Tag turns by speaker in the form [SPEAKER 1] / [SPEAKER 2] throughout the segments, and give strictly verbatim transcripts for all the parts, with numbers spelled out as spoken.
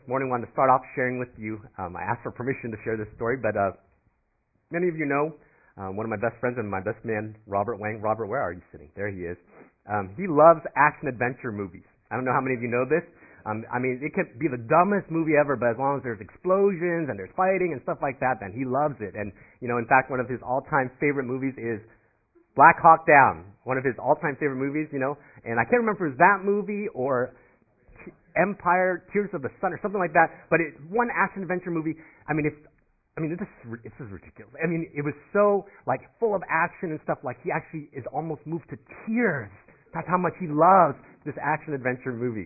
[SPEAKER 1] This morning I wanted to start off sharing with you, um, I asked for permission to share this story, but uh, many of you know um, one of my best friends and my best man, Robert Wang. Robert, where are you sitting? There he is. Um, he loves action-adventure movies. I don't know how many of you know this. Um, I mean, it could be the dumbest movie ever, but as long as there's explosions and there's fighting and stuff like that, then he loves it. And, you know, in fact, one of his all-time favorite movies is Black Hawk Down, one of his all-time favorite movies, you know. And I can't remember if it was that movie or Empire, Tears of the Sun, or something like that. But it's one action-adventure movie. I mean, if I mean, this is, this is ridiculous. I mean, it was so, like, full of action and stuff, like he actually is almost moved to tears. That's how much he loves this action-adventure movie.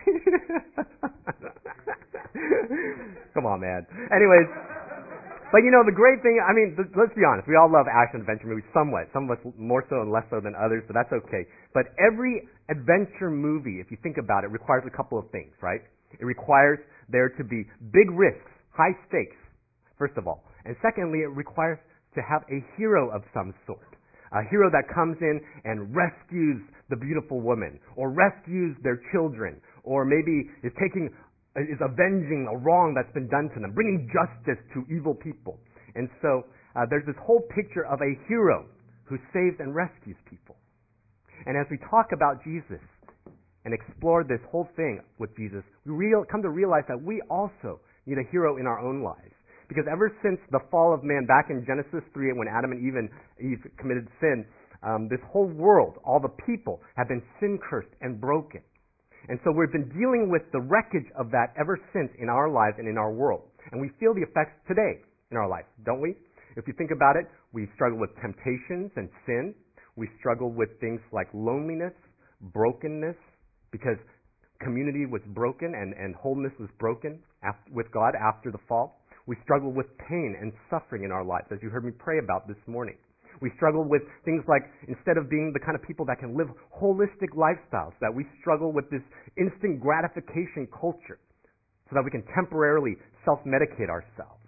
[SPEAKER 1] Come on, man. Anyways, but you know, the great thing, I mean, th- let's be honest, we all love action-adventure movies somewhat. Some of us more so and less so than others, but that's okay. But every adventure movie, if you think about it, requires a couple of things, right? It requires there to be big risks, high stakes, first of all. And secondly, it requires to have a hero of some sort. A hero that comes in and rescues the beautiful woman, or rescues their children, or maybe is taking, is avenging a wrong that's been done to them, bringing justice to evil people. And so uh, there's this whole picture of a hero who saves and rescues people. And as we talk about Jesus and explore this whole thing with Jesus, we real, come to realize that we also need a hero in our own lives. Because ever since the fall of man back in Genesis three, when Adam and Eve, and Eve committed sin, um, this whole world, all the people, have been sin-cursed and broken. And so we've been dealing with the wreckage of that ever since in our lives and in our world. And we feel the effects today in our life, don't we? If you think about it, we struggle with temptations and sin. We struggle with things like loneliness, brokenness, because community was broken and, and wholeness was broken after, with God after the fall. We struggle with pain and suffering in our lives, as you heard me pray about this morning. We struggle with things like, instead of being the kind of people that can live holistic lifestyles, that we struggle with this instant gratification culture so that we can temporarily self-medicate ourselves.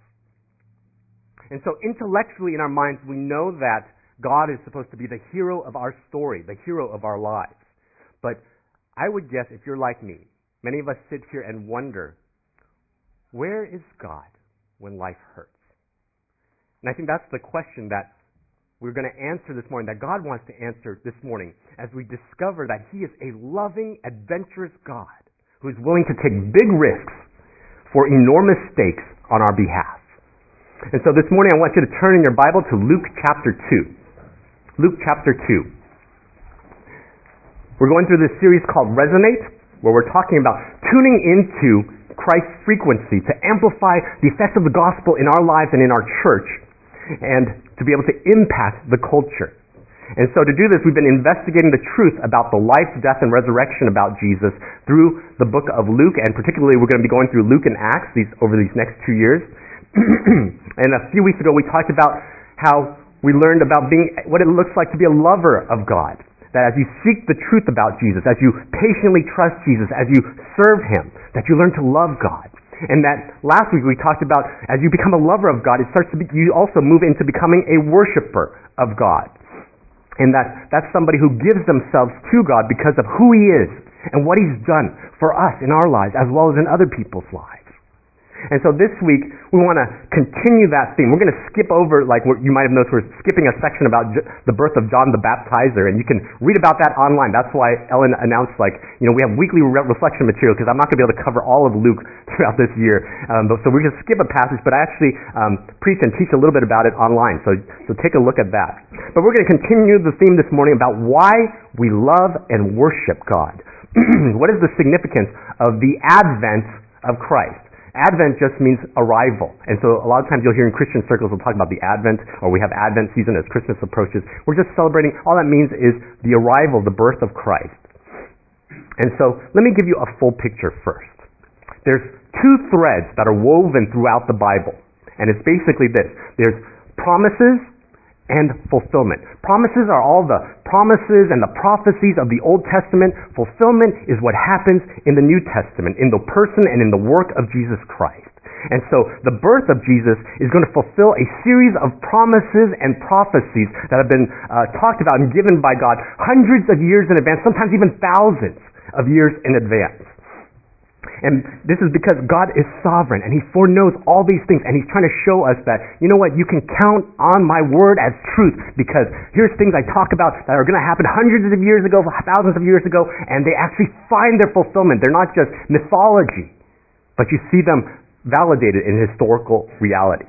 [SPEAKER 1] And so intellectually in our minds, we know that God is supposed to be the hero of our story, the hero of our lives. But I would guess, if you're like me, many of us sit here and wonder, where is God when life hurts? And I think that's the question that we're going to answer this morning, that God wants to answer this morning, as we discover that He is a loving, adventurous God who is willing to take big risks for enormous stakes on our behalf. And so this morning I want you to turn in your Bible to Luke chapter two. Luke chapter two. We're going through this series called Resonate, where we're talking about tuning into Christ's frequency to amplify the effects of the gospel in our lives and in our church, and to be able to impact the culture. And so to do this, we've been investigating the truth about the life, death, and resurrection about Jesus through the book of Luke, and particularly we're going to be going through Luke and Acts these, over these next two years. And a few weeks ago we talked about how we learned about being what it looks like to be a lover of God. That as you seek the truth about Jesus, as you patiently trust Jesus, as you serve Him, that you learn to love God. And that last week we talked about, as you become a lover of God, it starts to be, you also move into becoming a worshiper of God. And that that's somebody who gives themselves to God because of who He is and what He's done for us in our lives as well as in other people's lives. And so this week, we want to continue that theme. We're going to skip over, like what you might have noticed, we're skipping a section about J- the birth of John the Baptizer, and you can read about that online. That's why Ellen announced, like, you know, we have weekly re- reflection material, because I'm not going to be able to cover all of Luke throughout this year. Um, but, so we're going to skip a passage, but I actually um, preach and teach a little bit about it online, so, so take a look at that. But we're going to continue the theme this morning about why we love and worship God. What is the significance of the advent of Christ? Advent just means arrival. And so a lot of times you'll hear in Christian circles we'll talk about the Advent, or we have Advent season as Christmas approaches. We're just celebrating, all that means is the arrival, the birth of Christ. And so let me give you a full picture first. There's two threads that are woven throughout the Bible. And it's basically this. There's promises and fulfillment. Promises are all the promises and the prophecies of the Old Testament. Fulfillment is what happens in the New Testament, in the person and in the work of Jesus Christ. And so the birth of Jesus is going to fulfill a series of promises and prophecies that have been uh, talked about and given by God hundreds of years in advance, sometimes even thousands of years in advance. And this is because God is sovereign and He foreknows all these things, and He's trying to show us that, you know what, you can count on my word as truth, because here's things I talk about that are going to happen hundreds of years ago, thousands of years ago, and they actually find their fulfillment. They're not just mythology, but you see them validated in historical reality.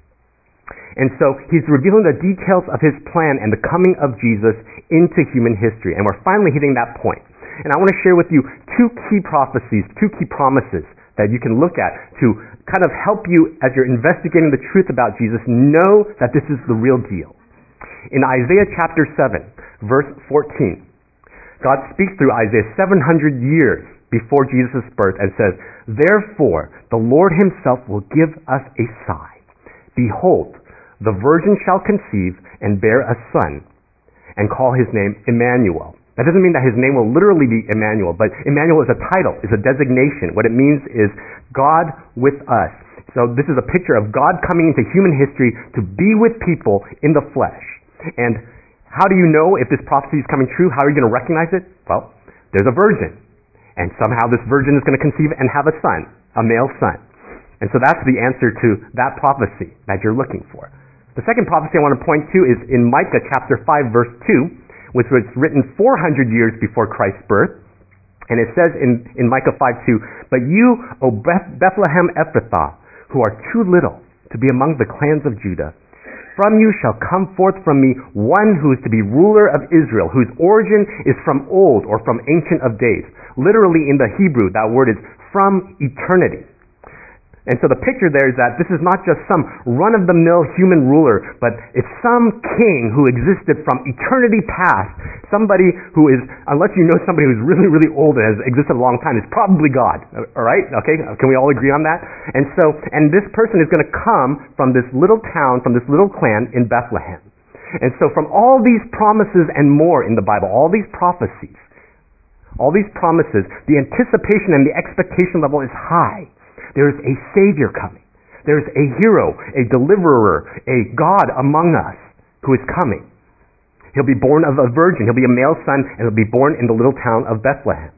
[SPEAKER 1] And so He's revealing the details of His plan and the coming of Jesus into human history, and we're finally hitting that point. And I want to share with you two key prophecies, two key promises that you can look at to kind of help you as you're investigating the truth about Jesus, know that this is the real deal. In Isaiah chapter seven, verse fourteen, God speaks through Isaiah seven hundred years before Jesus' birth and says, "Therefore, the Lord Himself will give us a sign. Behold, the virgin shall conceive and bear a son, and call his name Emmanuel." That doesn't mean that his name will literally be Emmanuel, but Emmanuel is a title, is a designation. What it means is God with us. So this is a picture of God coming into human history to be with people in the flesh. And how do you know if this prophecy is coming true? How are you going to recognize it? Well, there's a virgin. And somehow this virgin is going to conceive and have a son, a male son. And so that's the answer to that prophecy that you're looking for. The second prophecy I want to point to is in Micah chapter five, verse two, which was written four hundred years before Christ's birth. And it says in, in Micah five two, "But you, O Beth- Bethlehem Ephrathah, who are too little to be among the clans of Judah, from you shall come forth from me one who is to be ruler of Israel, whose origin is from old," or from ancient of days. Literally in the Hebrew, that word is from eternity. And so the picture there is that this is not just some run-of-the-mill human ruler, but it's some king who existed from eternity past. Somebody who is, unless you know somebody who's really, really old and has existed a long time, is probably God. All right? Okay? Can we all agree on that? And so, and this person is going to come from this little town, from this little clan in Bethlehem. And so from all these promises and more in the Bible, all these prophecies, all these promises, the anticipation and the expectation level is high. There's a Savior coming. There's a hero, a deliverer, a God among us who is coming. He'll be born of a virgin. He'll be a male son, and he'll be born in the little town of Bethlehem.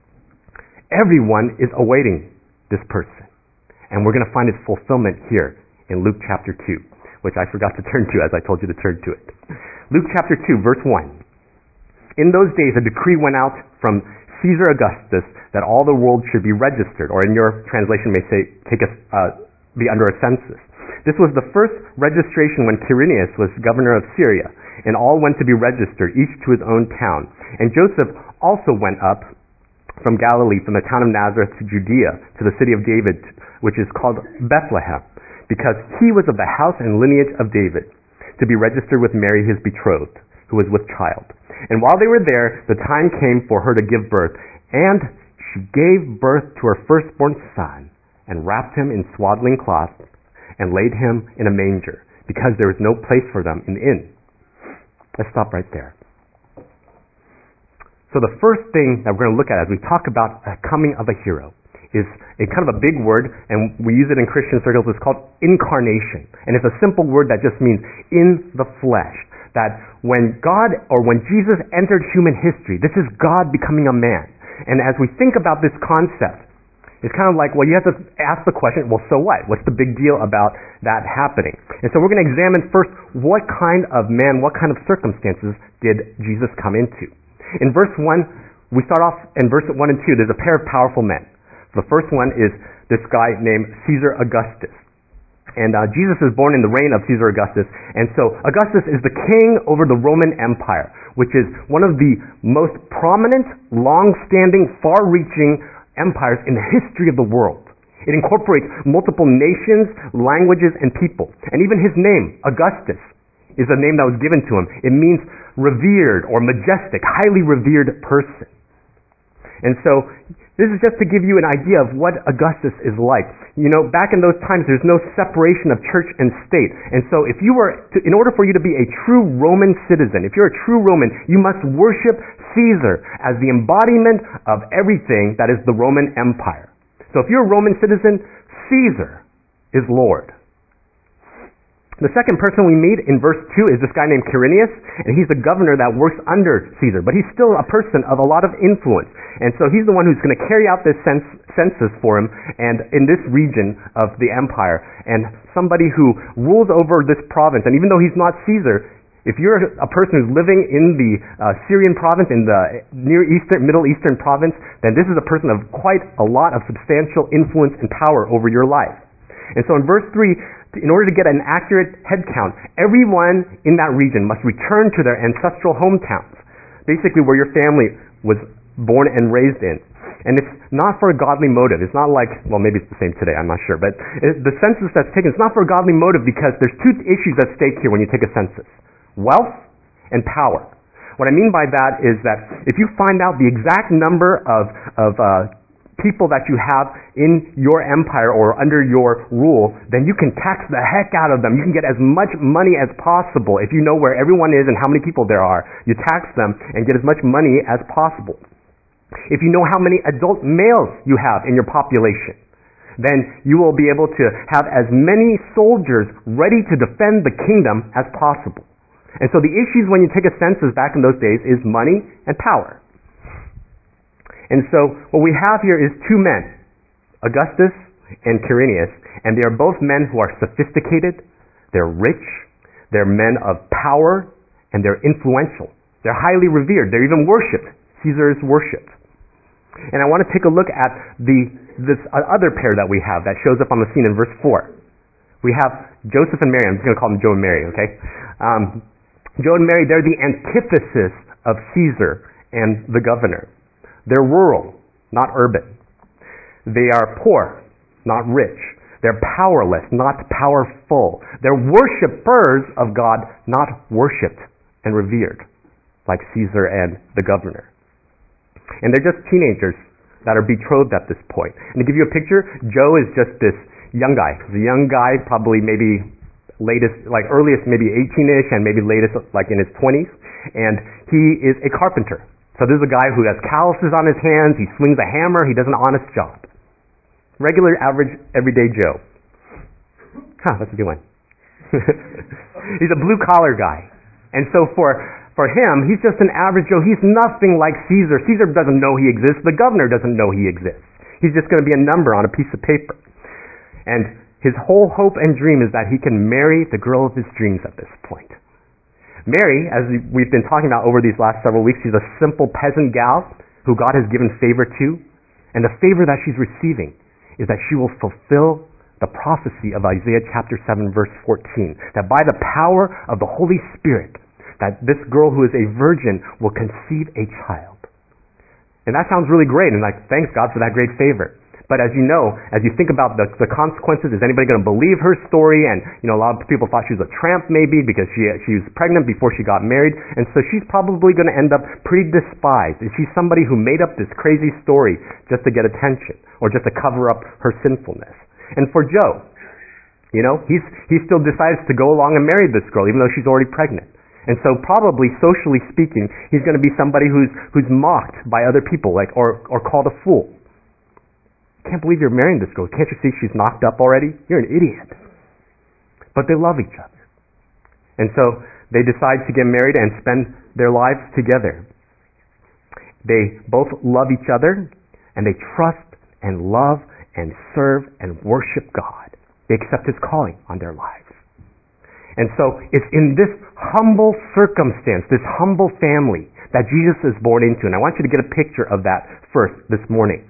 [SPEAKER 1] Everyone is awaiting this person. And we're going to find its fulfillment here in Luke chapter two, which I forgot to turn to as I told you to turn to it. Luke chapter two, verse one. "In those days a decree went out from Caesar Augustus that all the world should be registered," or in your translation may say, take a, uh, be under a census. "This was the first registration when Quirinius was governor of Syria, and all went to be registered, each to his own town. And Joseph also went up from Galilee, from the town of Nazareth to Judea, to the city of David, which is called Bethlehem, because he was of the house and lineage of David, to be registered with Mary his betrothed, who was with child. And while they were there, the time came for her to give birth, and she gave birth to her firstborn son, and wrapped him in swaddling cloths, and laid him in a manger, because there was no place for them in the inn." Let's stop right there. So the first thing that we're going to look at as we talk about the coming of a hero is a kind of a big word, and we use it in Christian circles. It's called incarnation. And it's a simple word that just means in the flesh. That when God, or when Jesus entered human history, this is God becoming a man. And as we think about this concept, it's kind of like, well, you have to ask the question, well, so what? What's the big deal about that happening? And so we're going to examine first what kind of man, what kind of circumstances did Jesus come into. In verse one, we start off in verse one and two, there's a pair of powerful men. The first one is this guy named Caesar Augustus. And uh, Jesus is born in the reign of Caesar Augustus. And so Augustus is the king over the Roman Empire, which is one of the most prominent, long-standing, far-reaching empires in the history of the world. It incorporates multiple nations, languages, and people. And even his name, Augustus, is a name that was given to him. It means revered or majestic, highly revered person. And so this is just to give you an idea of what Augustus is like. You know, back in those times, there's no separation of church and state. And so if you were, to, in order for you to be a true Roman citizen, if you're a true Roman, you must worship Caesar as the embodiment of everything that is the Roman Empire. So if you're a Roman citizen, Caesar is Lord. The second person we meet in verse two is this guy named Quirinius, and he's the governor that works under Caesar, but he's still a person of a lot of influence. And so he's the one who's going to carry out this cens- census for him and in this region of the empire. And somebody who rules over this province, and even though he's not Caesar, if you're a person who's living in the uh, Syrian province, in the Near Eastern, Middle Eastern province, then this is a person of quite a lot of substantial influence and power over your life. And so in verse three, in order to get an accurate head count, everyone in that region must return to their ancestral hometowns, basically where your family was born and raised in. And it's not for a godly motive. It's not like, well, maybe it's the same today, I'm not sure. But it, the census that's taken, it's not for a godly motive because there's two issues at stake here when you take a census: wealth and power. What I mean by that is that if you find out the exact number of, of uh, people that you have in your empire or under your rule, then you can tax the heck out of them. You can get as much money as possible. If you know where everyone is and how many people there are, you tax them and get as much money as possible. If you know how many adult males you have in your population, then you will be able to have as many soldiers ready to defend the kingdom as possible. And so the issues when you take a census back in those days is money and power. And so what we have here is two men, Augustus and Quirinius, and they are both men who are sophisticated, they're rich, they're men of power, and they're influential. They're highly revered. They're even worshipped. Caesar is worshipped. And I want to take a look at the this other pair that we have that shows up on the scene in verse four. We have Joseph and Mary. I'm just going to call them Joe and Mary, okay? Um, Joe and Mary, they're the antithesis of Caesar and the governor. They're rural, not urban. They are poor, not rich. They're powerless, not powerful. They're worshipers of God, not worshipped and revered, like Caesar and the governor. And they're just teenagers that are betrothed at this point. And to give you a picture, Joe is just this young guy. He's a young guy, probably maybe latest, like earliest maybe eighteen-ish, and maybe latest like in his twenties. And he is a carpenter. So this is a guy who has calluses on his hands, he swings a hammer, he does an honest job. Regular, average, everyday Joe. Huh, that's a good one. He's a blue-collar guy. And so for, for him, he's just an average Joe. He's nothing like Caesar. Caesar doesn't know he exists. The governor doesn't know he exists. He's just going to be a number on a piece of paper. And his whole hope and dream is that he can marry the girl of his dreams at this point. Mary, as we've been talking about over these last several weeks, she's a simple peasant gal who God has given favor to. And the favor that she's receiving is that she will fulfill the prophecy of Isaiah chapter seven, verse fourteen, that by the power of the Holy Spirit, that this girl who is a virgin will conceive a child. And that sounds really great, and like, thanks God for that great favor. But as you know, as you think about the, the consequences, is anybody going to believe her story? And, you know, a lot of people thought she was a tramp maybe because she she was pregnant before she got married. And so she's probably going to end up pretty despised. And she's somebody who made up this crazy story just to get attention or just to cover up her sinfulness. And for Joe, you know, he's he still decides to go along and marry this girl even though she's already pregnant. And so probably, socially speaking, he's going to be somebody who's who's mocked by other people, like or or called a fool. Can't believe you're marrying this girl. Can't you see she's knocked up already? You're an idiot. But they love each other. And so they decide to get married and spend their lives together. They both love each other, and they trust and love and serve and worship God. They accept His calling on their lives. And so it's in this humble circumstance, this humble family, that Jesus is born into. And I want you to get a picture of that first this morning.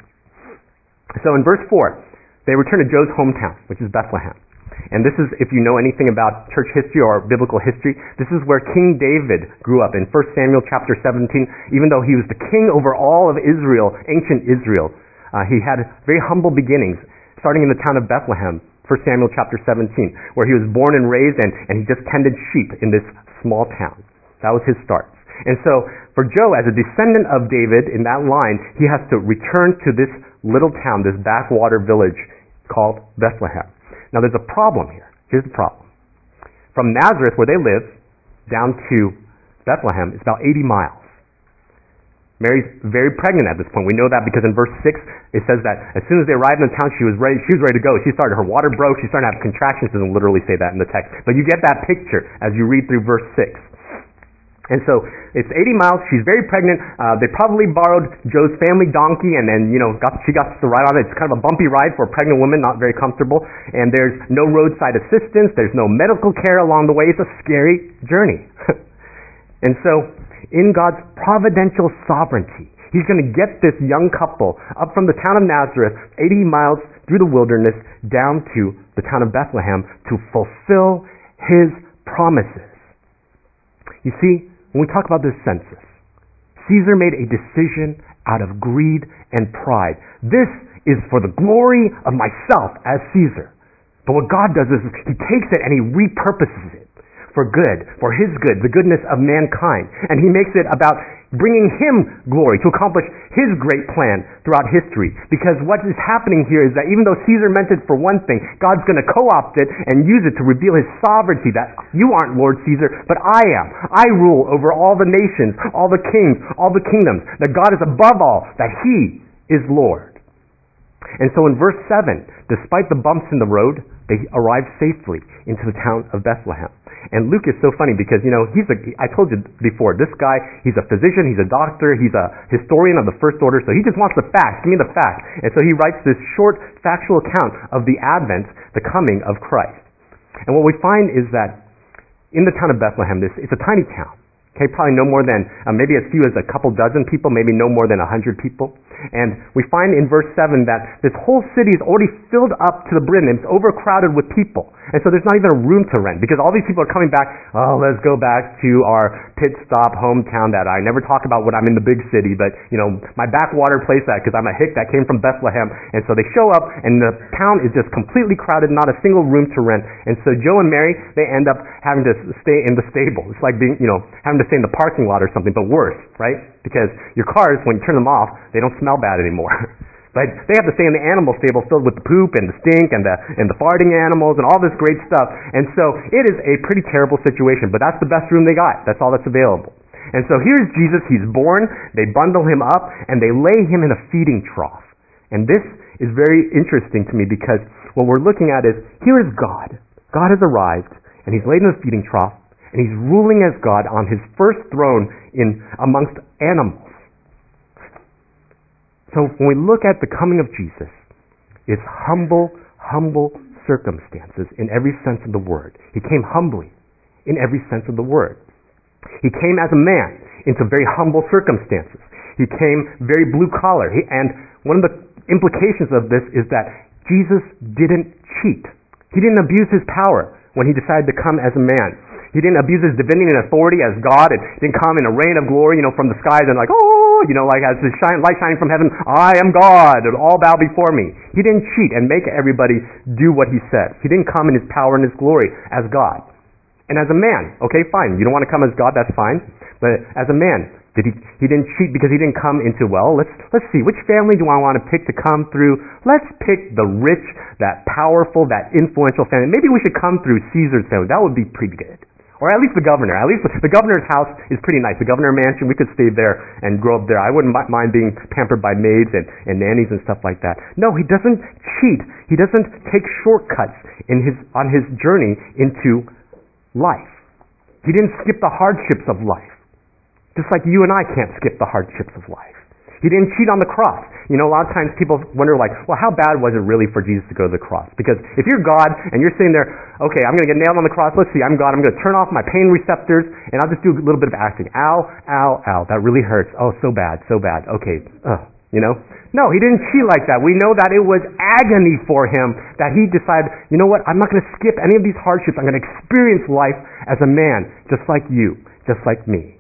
[SPEAKER 1] So in verse four, they return to Joe's hometown, which is Bethlehem. And this is, if you know anything about church history or biblical history, this is where King David grew up in First Samuel chapter seventeen. Even though he was the king over all of Israel, ancient Israel, uh, he had very humble beginnings, starting in the town of Bethlehem, First Samuel chapter seventeen, where he was born and raised, and, and he just tended sheep in this small town. That was his start. And so for Joe, as a descendant of David in that line, he has to return to this little town, this backwater village called Bethlehem. Now there's a problem here. Here's the problem. From Nazareth, where they live, down to Bethlehem is about eighty miles. Mary's very pregnant at this point. We know that because in verse six, it says that as soon as they arrived in the town, she was ready, she was ready to go. She started, her water broke, she started to have contractions. It doesn't literally say that in the text. But you get that picture as you read through verse six. And so it's eighty miles. She's very pregnant. Uh, they probably borrowed Joe's family donkey, and then you know got, she got to ride on it. It's kind of a bumpy ride for a pregnant woman, not very comfortable. And there's no roadside assistance. There's no medical care along the way. It's a scary journey. And so, in God's providential sovereignty, He's going to get this young couple up from the town of Nazareth, eighty miles through the wilderness, down to the town of Bethlehem to fulfill His promises. You see, when we talk about this census, Caesar made a decision out of greed and pride. This is for the glory of myself as Caesar. But what God does is He takes it and He repurposes it for good, for His good, the goodness of mankind. And He makes it about bringing Him glory to accomplish His great plan throughout history. Because what is happening here is that even though Caesar meant it for one thing, God's going to co-opt it and use it to reveal His sovereignty, that you aren't Lord Caesar, but I am. I rule over all the nations, all the kings, all the kingdoms, that God is above all, that He is Lord. And so in verse seven, despite the bumps in the road, they arrived safely into the town of Bethlehem. And Luke is so funny because, you know, he's a, I told you before, this guy, he's a physician, he's a doctor, he's a historian of the first order, so he just wants the facts. Give me the facts. And so he writes this short factual account of the advent, the coming of Christ. And what we find is that in the town of Bethlehem, this it's a tiny town. Okay, probably no more than, uh, maybe as few as a couple dozen people, maybe no more than a hundred people. And we find in verse seven that this whole city is already filled up to the brim. It's overcrowded with people. And so there's not even a room to rent because all these people are coming back, oh, let's go back to our pit stop hometown that I never talk about when I'm in the big city, but, you know, my backwater place that because I'm a hick that came from Bethlehem. And so they show up and the town is just completely crowded, not a single room to rent. And so Joe and Mary, they end up having to stay in the stable. It's like being, you know, having to stay in the parking lot or something, but worse, right? Because your cars, when you turn them off, they don't smell bad anymore. But they have to stay in the animal stable filled with the poop and the stink and the and the farting animals and all this great stuff. And so it is a pretty terrible situation, but that's the best room they got. That's all that's available. And so here's Jesus. He's born. They bundle him up and they lay him in a feeding trough. And this is very interesting to me because what we're looking at is, here is God. God has arrived and he's laid in a feeding trough and he's ruling as God on his first throne in amongst animals. So when we look at the coming of Jesus, it's humble, humble circumstances in every sense of the word. He came humbly in every sense of the word. He came as a man into very humble circumstances. He came very blue collar. He, and one of the implications of this is that Jesus didn't cheat. He didn't abuse his power when he decided to come as a man. He didn't abuse his divinity and authority as God. It didn't come in a rain of glory, you know, from the skies and like, oh, you know, like as the shine, light shining from heaven, I am God, and all bow before me. He didn't cheat and make everybody do what he said. He didn't come in his power and his glory as God. And as a man, okay, fine. You don't want to come as God, that's fine. But as a man, did he, he didn't cheat because he didn't come into, well, let's, let's see, which family do I want to pick to come through? Let's pick the rich, that powerful, that influential family. Maybe we should come through Caesar's family. That would be pretty good. Or at least the governor. At least the governor's house is pretty nice. The governor mansion, we could stay there and grow up there. I wouldn't mind being pampered by maids and, and nannies and stuff like that. No, he doesn't cheat. He doesn't take shortcuts in his on his journey into life. He didn't skip the hardships of life. Just like you and I can't skip the hardships of life. He didn't cheat on the cross. You know, a lot of times people wonder like, well, how bad was it really for Jesus to go to the cross? Because if you're God and you're sitting there, okay, I'm going to get nailed on the cross. Let's see, I'm God. I'm going to turn off my pain receptors and I'll just do a little bit of acting. Ow, ow, ow. That really hurts. Oh, so bad, so bad. Okay, uh, you know? No, he didn't cheat like that. We know that it was agony for him that he decided, you know what, I'm not going to skip any of these hardships. I'm going to experience life as a man, just like you, just like me.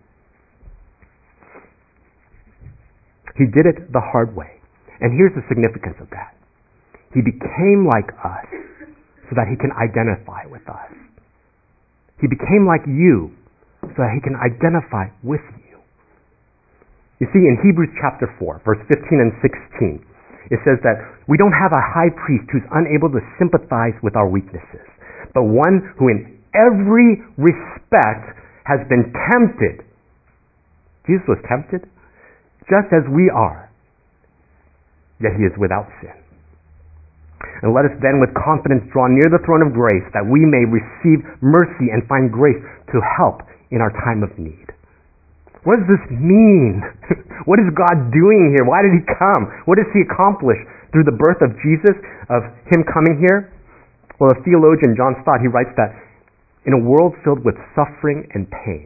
[SPEAKER 1] He did it the hard way. And here's the significance of that. He became like us so that he can identify with us. He became like you so that he can identify with you. You see, in Hebrews chapter four, verse fifteen and sixteen, it says that we don't have a high priest who's unable to sympathize with our weaknesses, but one who in every respect has been tempted. Jesus was tempted, just as we are, yet he is without sin. And let us then with confidence draw near the throne of grace, that we may receive mercy and find grace to help in our time of need. What does this mean? What is God doing here? Why did he come? What does he accomplish through the birth of Jesus, of him coming here? Well, a theologian, John Stott, he writes that in a world filled with suffering and pain,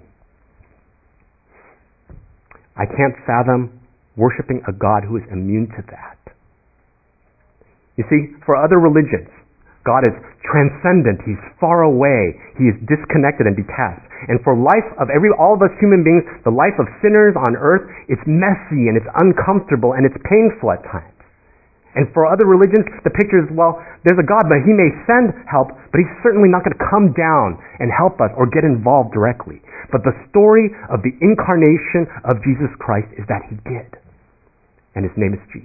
[SPEAKER 1] I can't fathom worshiping a God who is immune to that. You see, for other religions, God is transcendent. He's far away. He is disconnected and detached. And for life of every, all of us human beings, the life of sinners on earth, it's messy and it's uncomfortable and it's painful at times. And for other religions, the picture is, well, there's a God, but he may send help, but he's certainly not going to come down and help us or get involved directly. But the story of the incarnation of Jesus Christ is that he did. And his name is Jesus.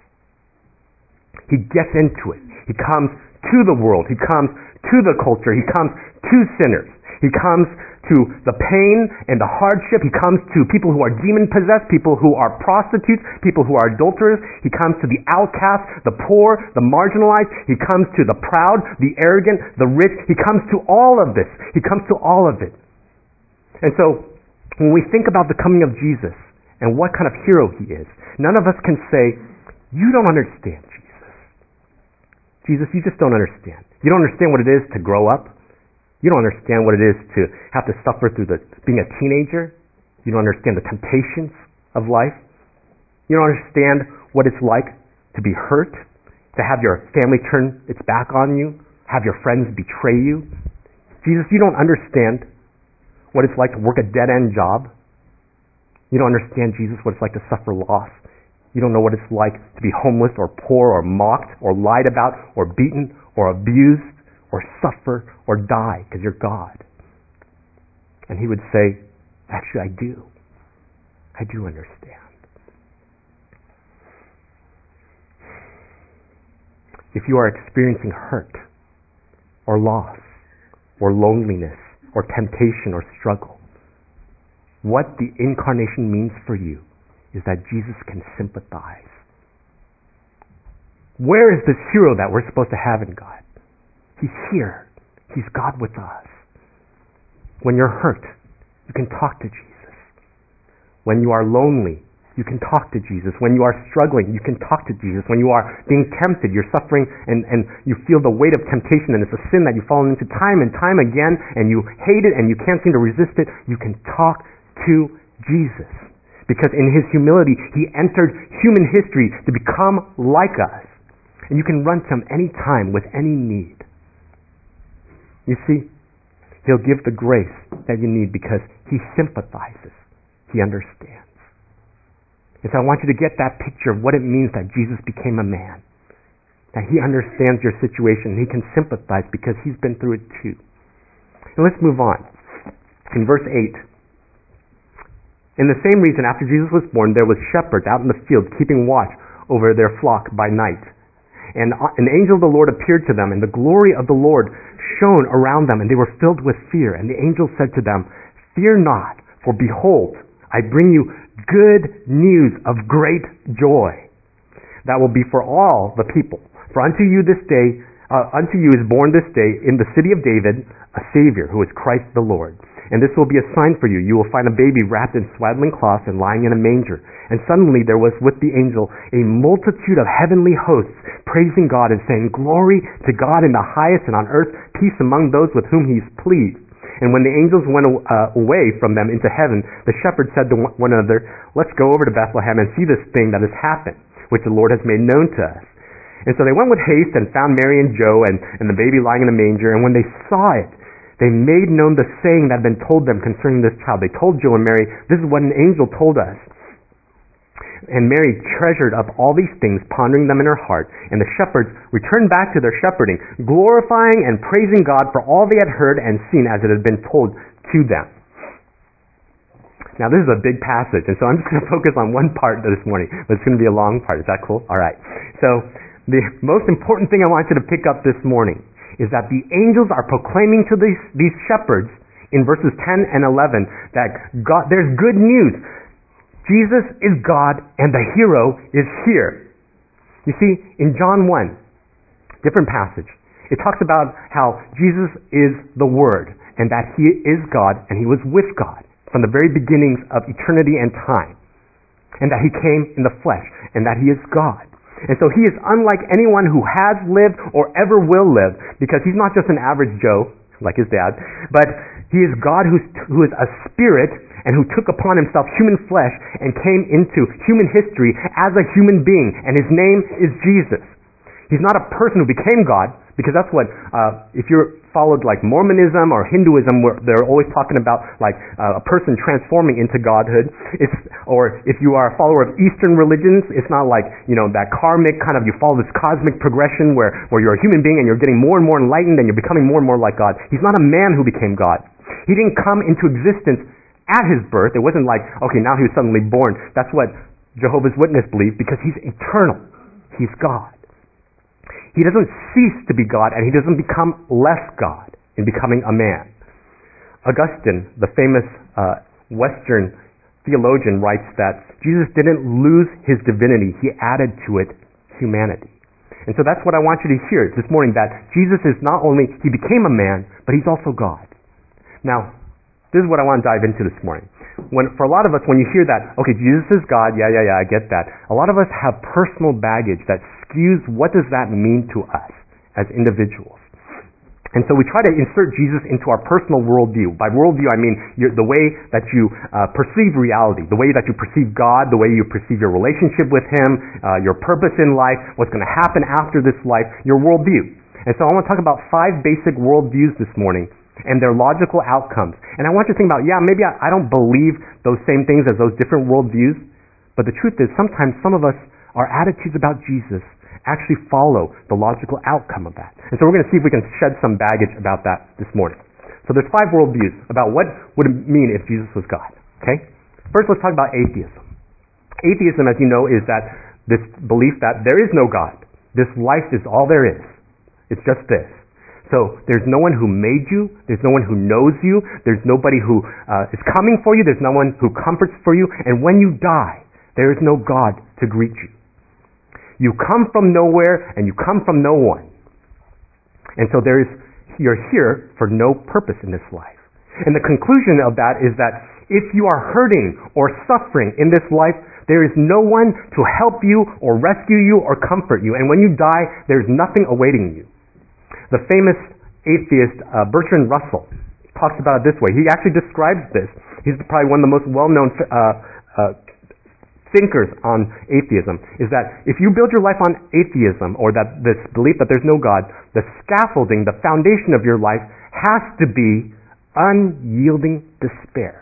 [SPEAKER 1] He gets into it. He comes to the world. He comes to the culture. He comes to sinners. He comes to the pain and the hardship. He comes to people who are demon-possessed, people who are prostitutes, people who are adulterers. He comes to the outcast, the poor, the marginalized. He comes to the proud, the arrogant, the rich. He comes to all of this. He comes to all of it. And so, when we think about the coming of Jesus and what kind of hero he is, none of us can say, you don't understand Jesus. Jesus, you just don't understand. You don't understand what it is to grow up. You don't understand what it is to have to suffer through the being a teenager. You don't understand the temptations of life. You don't understand what it's like to be hurt, to have your family turn its back on you, have your friends betray you. Jesus, you don't understand what it's like to work a dead-end job. You don't understand, Jesus, what it's like to suffer loss. You don't know what it's like to be homeless or poor or mocked or lied about or beaten or abused or suffer or die because you're God. And he would say, actually, I do. I do understand. If you are experiencing hurt or loss or loneliness or temptation or struggle, what the incarnation means for you is that Jesus can sympathize. Where is this hero that we're supposed to have in God? He's here. He's God with us. When you're hurt, you can talk to Jesus. When you are lonely, you can talk to Jesus. When you are struggling, you can talk to Jesus. When you are being tempted, you're suffering and, and you feel the weight of temptation and it's a sin that you've fallen into time and time again and you hate it and you can't seem to resist it, you can talk to Jesus. Because in his humility, he entered human history to become like us. And you can run to him any time with any need. You see, he'll give the grace that you need because he sympathizes. He understands. And so I want you to get that picture of what it means that Jesus became a man. That he understands your situation. He can sympathize because he's been through it too. And let's move on. In verse eight, in the same reason, after Jesus was born, there was shepherds out in the field keeping watch over their flock by night. And an angel of the Lord appeared to them, and the glory of the Lord shone around them, and they were filled with fear. And the angel said to them, fear not, for behold, I bring you good news of great joy. That will be for all the people. For unto you this day, uh, unto you is born this day in the city of David a Savior, who is Christ the Lord. And this will be a sign for you. You will find a baby wrapped in swaddling cloths and lying in a manger. And suddenly there was with the angel a multitude of heavenly hosts praising God and saying, glory to God in the highest, and on earth peace among those with whom he is pleased. And when the angels went uh, away from them into heaven, the shepherds said to one another, let's go over to Bethlehem and see this thing that has happened, which the Lord has made known to us. And so they went with haste and found Mary and Joe and, and the baby lying in a manger. And when they saw it, they made known the saying that had been told them concerning this child. They told Joe and Mary, this is what an angel told us. And Mary treasured up all these things, pondering them in her heart. And the shepherds returned back to their shepherding, glorifying and praising God for all they had heard and seen as it had been told to them. Now this is a big passage, and so I'm just going to focus on one part this morning, but it's going to be a long part. Is that cool? All right. So the most important thing I want you to pick up this morning is that the angels are proclaiming to these, these shepherds in verses ten and eleven that God, there's good news. Jesus is God and the hero is here. You see, in John one, different passage, it talks about how Jesus is the Word and that He is God and He was with God from the very beginnings of eternity and time, and that He came in the flesh and that He is God. And so He is unlike anyone who has lived or ever will live, because He's not just an average Joe like His dad, but He is God who's, who is a spirit and who took upon Himself human flesh and came into human history as a human being, and His name is Jesus. He's not a person who became God, because that's what, uh, if you're followed like Mormonism or Hinduism, where they're always talking about like uh, a person transforming into godhood. It's, or if you are a follower of Eastern religions, it's not like, you know, that karmic kind of, you follow this cosmic progression where, where you're a human being and you're getting more and more enlightened and you're becoming more and more like God. He's not a man who became God. He didn't come into existence at His birth. It wasn't like, okay, now He was suddenly born. That's what Jehovah's Witnesses believe, because He's eternal. He's God. He doesn't cease to be God, and He doesn't become less God in becoming a man. Augustine, the famous uh, Western theologian, writes that Jesus didn't lose His divinity. He added to it humanity. And so that's what I want you to hear this morning, that Jesus is not only, He became a man, but He's also God. Now, this is what I want to dive into this morning. When, for a lot of us, when you hear that, okay, Jesus is God, yeah, yeah, yeah, I get that. A lot of us have personal baggage that skews what does that mean to us as individuals. And so we try to insert Jesus into our personal worldview. By worldview, I mean your, the way that you uh, perceive reality, the way that you perceive God, the way you perceive your relationship with Him, uh, your purpose in life, what's going to happen after this life, your worldview. And so I want to talk about five basic worldviews this morning and their logical outcomes. And I want you to think about, yeah, maybe I, I don't believe those same things as those different worldviews, but the truth is sometimes some of us, our attitudes about Jesus actually follow the logical outcome of that. And so we're going to see if we can shed some baggage about that this morning. So there's five worldviews about what would it mean if Jesus was God. Okay? First, let's talk about atheism. Atheism, as you know, is that this belief that there is no God. This life is all there is. It's just this. So there's no one who made you. There's no one who knows you. There's nobody who uh, is coming for you. There's no one who comforts for you. And when you die, there is no God to greet you. You come from nowhere and you come from no one. And so there is, you're here for no purpose in this life. And the conclusion of that is that if you are hurting or suffering in this life, there is no one to help you or rescue you or comfort you. And when you die, there's nothing awaiting you. The famous atheist uh, Bertrand Russell talks about it this way. He actually describes this. He's probably one of the most well-known uh, uh, thinkers on atheism, is that if you build your life on atheism, or that this belief that there's no God, the scaffolding, the foundation of your life has to be unyielding despair.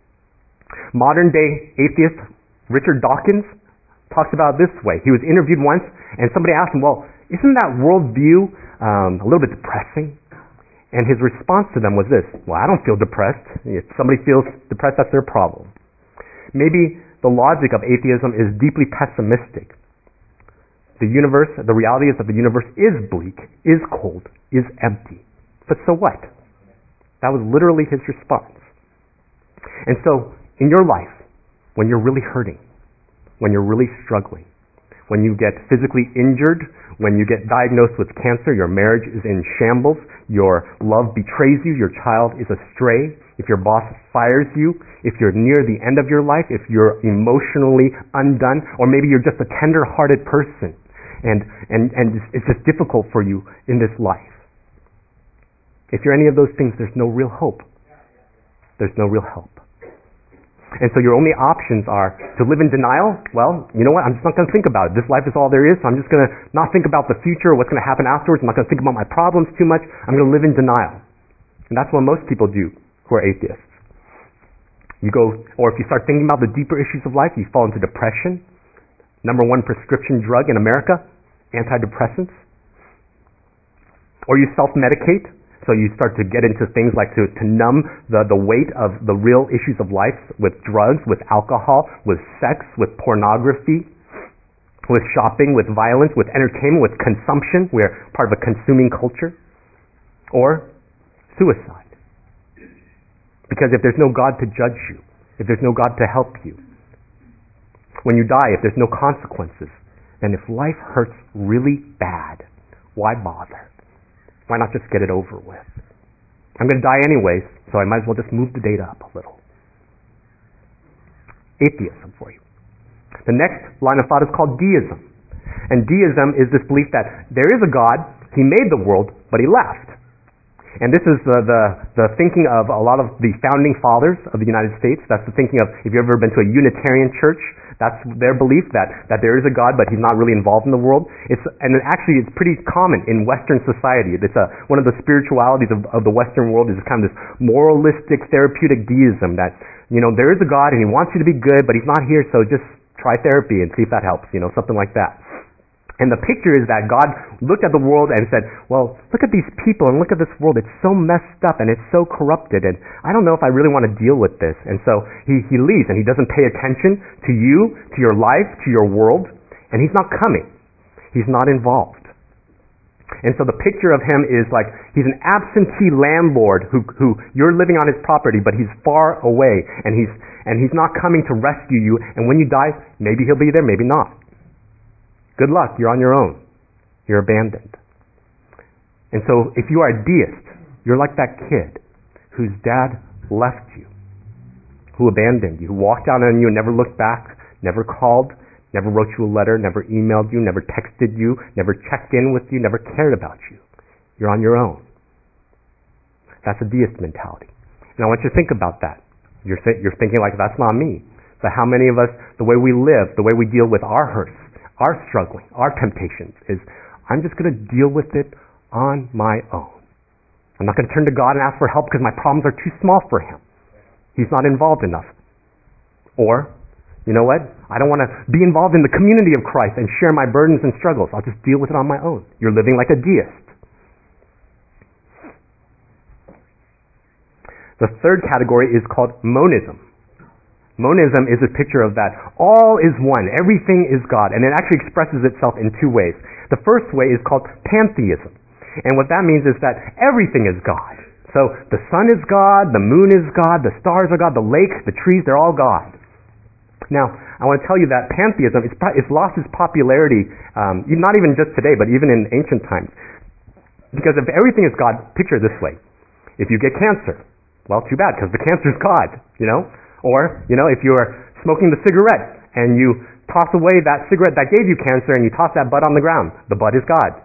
[SPEAKER 1] Modern day atheist Richard Dawkins talks about it this way. He was interviewed once, and somebody asked him, well, isn't that worldview um, a little bit depressing? And his response to them was this: well, I don't feel depressed. If somebody feels depressed, that's their problem. Maybe the logic of atheism is deeply pessimistic. The universe, the reality is that the universe is bleak, is cold, is empty. But so what? That was literally his response. And so, in your life, when you're really hurting, when you're really struggling, when you get physically injured, when you get diagnosed with cancer, your marriage is in shambles, your love betrays you, your child is astray, if your boss fires you, if you're near the end of your life, if you're emotionally undone, or maybe you're just a tender-hearted person, and, and, and it's just difficult for you in this life. If you're any of those things, there's no real hope. There's no real help. And so your only options are to live in denial. Well, you know what? I'm just not going to think about it. This life is all there is, so I'm just going to not think about the future or what's going to happen afterwards. I'm not going to think about my problems too much. I'm going to live in denial. And that's what most people do who are atheists. You go, or if you start thinking about the deeper issues of life, you fall into depression. Number one prescription drug in America, antidepressants. Or you self-medicate. So you start to get into things like to, to numb the, the weight of the real issues of life with drugs, with alcohol, with sex, with pornography, with shopping, with violence, with entertainment, with consumption. We're part of a consuming culture. Or suicide. Because if there's no God to judge you, if there's no God to help you, when you die, if there's no consequences, then if life hurts really bad, why bother? Why not just get it over with? I'm going to die anyways, so I might as well just move the date up a little. Atheism for you. The next line of thought is called deism. And deism is this belief that there is a God, he made the world, but he left. And this is the, the, the thinking of a lot of the founding fathers of the United States. That's the thinking of, if you've ever been to a Unitarian church, that's their belief that, that there is a God, but he's not really involved in the world. It's, and actually it's pretty common in Western society. It's a, one of the spiritualities of, of the Western world is kind of this moralistic, therapeutic deism that, you know, there is a God and he wants you to be good, but he's not here, so just try therapy and see if that helps, you know, something like that. And the picture is that God looked at the world and said, well, look at these people and look at this world. It's so messed up and it's so corrupted, and I don't know if I really want to deal with this. And so he, he leaves, and he doesn't pay attention to you, to your life, to your world, and he's not coming. He's not involved. And so the picture of him is like he's an absentee landlord who, who you're living on his property, but he's far away, and he's, and he's not coming to rescue you, and when you die, maybe he'll be there, maybe not. Good luck, you're on your own. You're abandoned. And so if you are a deist, you're like that kid whose dad left you, who abandoned you, who walked out on you and never looked back, never called, never wrote you a letter, never emailed you, never texted you, never checked in with you, never cared about you. You're on your own. That's a deist mentality. And I want you to think about that. You're, you're thinking like, that's not me. But how many of us, the way we live, the way we deal with our hurts, our struggling, our temptations is, I'm just going to deal with it on my own. I'm not going to turn to God and ask for help because my problems are too small for him. He's not involved enough. Or, you know what? I don't want to be involved in the community of Christ and share my burdens and struggles. I'll just deal with it on my own. You're living like a deist. The third category is called monism. Monism is a picture of that. All is one. Everything is God. And it actually expresses itself in two ways. The first way is called pantheism. And what that means is that everything is God. So the sun is God, the moon is God, the stars are God, the lakes, the trees, they're all God. Now, I want to tell you that pantheism, it's, it's lost its popularity, um, not even just today, but even in ancient times. Because if everything is God, picture it this way. If you get cancer, well, too bad, because the cancer is God, you know? Or, you know, if you're smoking the cigarette and you toss away that cigarette that gave you cancer and you toss that butt on the ground, the butt is God.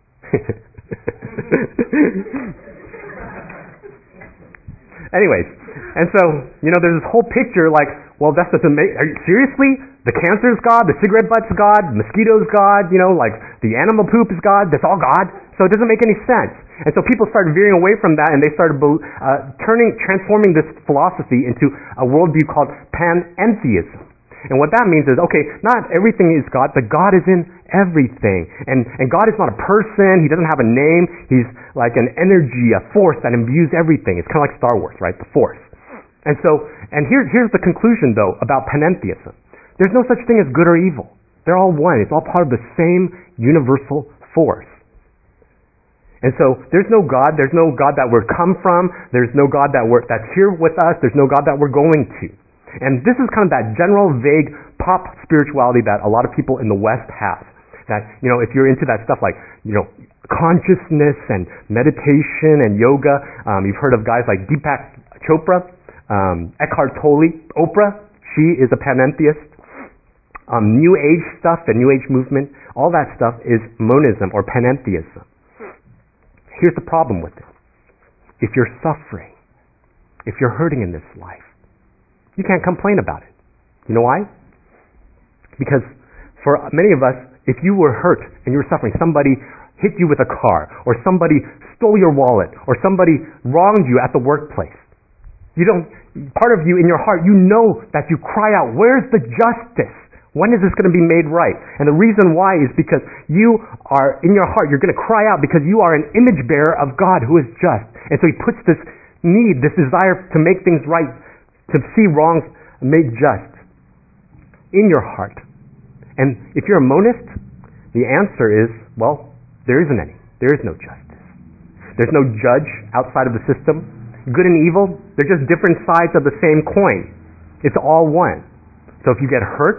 [SPEAKER 1] Anyways, and so, you know, there's this whole picture like, well, that's just amazing. Are you, seriously? The cancer is God, the cigarette butt's God, mosquitoes God, you know, like the animal poop is God, that's all God. So it doesn't make any sense. And so people started veering away from that, and they started uh, turning, transforming this philosophy into a worldview called panentheism. And what that means is, okay, not everything is God, but God is in everything. And, and God is not a person. He doesn't have a name. He's like an energy, a force that imbues everything. It's kind of like Star Wars, right? The Force. And so, and here, here's the conclusion, though, about panentheism. There's no such thing as good or evil. They're all one. It's all part of the same universal force. And so there's no God. There's no God that we're come from. There's no God that we're, that's here with us. There's no God that we're going to. And this is kind of that general, vague, pop spirituality that a lot of people in the West have. That, you know, if you're into that stuff like, you know, consciousness and meditation and yoga, um, you've heard of guys like Deepak Chopra, um, Eckhart Tolle, Oprah, she is a panentheist. Um, New Age stuff, the New Age movement, all that stuff is monism or panentheism. Here's the problem with it. If you're suffering, if you're hurting in this life, you can't complain about it. You know why? Because for many of us, if you were hurt and you were suffering, somebody hit you with a car, or somebody stole your wallet, or somebody wronged you at the workplace, you don't, part of you in your heart, you know that you cry out, where's the justice? When is this going to be made right? And the reason why is because you are, in your heart, you're going to cry out because you are an image bearer of God who is just. And so he puts this need, this desire to make things right, to see wrongs made just in your heart. And if you're a monist, the answer is, well, there isn't any. There is no justice. There's no judge outside of the system. Good and evil, they're just different sides of the same coin. It's all one. So if you get hurt,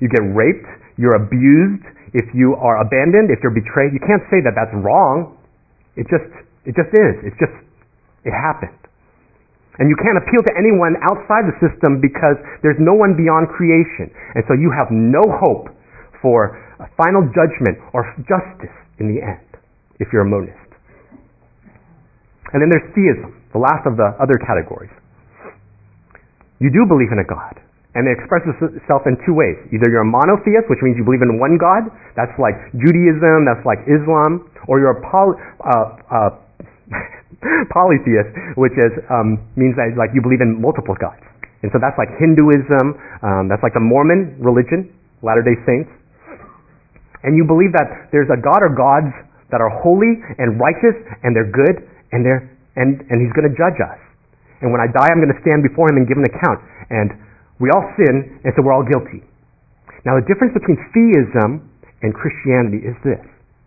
[SPEAKER 1] you get raped, you're abused, if you are abandoned, if you're betrayed, you can't say that that's wrong. It just, it just is. It's just, it happened. And you can't appeal to anyone outside the system because there's no one beyond creation. And so you have no hope for a final judgment or justice in the end if you're a monist. And then there's theism, the last of the other categories. You do believe in a God, and it expresses itself in two ways. Either you're a monotheist, which means you believe in one God, that's like Judaism, that's like Islam, or you're a poly, uh, uh, polytheist, which is um, means that like you believe in multiple gods. And so that's like Hinduism, um, that's like the Mormon religion, Latter-day Saints. And you believe that there's a God or gods that are holy and righteous, and they're good, and they're and, and he's going to judge us. And when I die, I'm going to stand before him and give an account. And we all sin, and so we're all guilty. Now, the difference between theism and Christianity is this.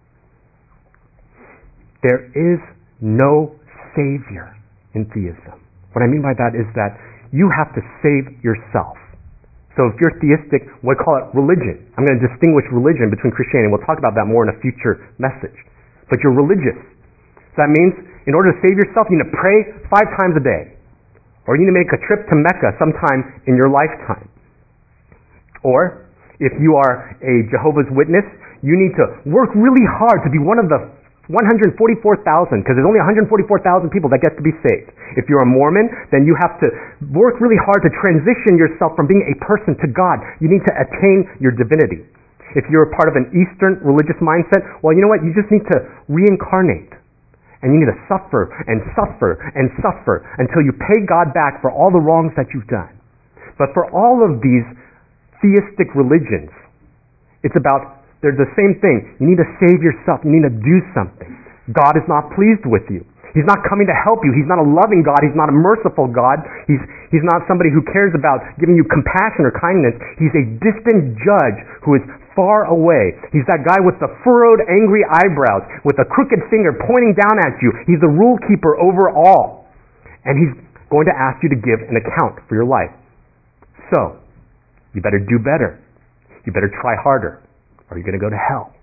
[SPEAKER 1] There is no savior in theism. What I mean by that is that you have to save yourself. So if you're theistic, we call it religion. I'm going to distinguish religion between Christianity. We'll talk about that more in a future message. But you're religious. So that means in order to save yourself, you need to pray five times a day. Or you need to make a trip to Mecca sometime in your lifetime. Or, if you are a Jehovah's Witness, you need to work really hard to be one of the one hundred forty-four thousand, because there's only one hundred forty-four thousand people that get to be saved. If you're a Mormon, then you have to work really hard to transition yourself from being a person to God. You need to attain your divinity. If you're a part of an Eastern religious mindset, well, you know what? You just need to reincarnate. And you need to suffer and suffer and suffer until you pay God back for all the wrongs that you've done. But for all of these theistic religions, it's about, they're the same thing. You need to save yourself. You need to do something. God is not pleased with you. He's not coming to help you. He's not a loving God. He's not a merciful God. He's, he's not somebody who cares about giving you compassion or kindness. He's a distant judge who is far away. He's that guy with the furrowed, angry eyebrows, with a crooked finger pointing down at you. He's the rule keeper over all. And he's going to ask you to give an account for your life. So, you better do better. You better try harder, or you're going to go to hell.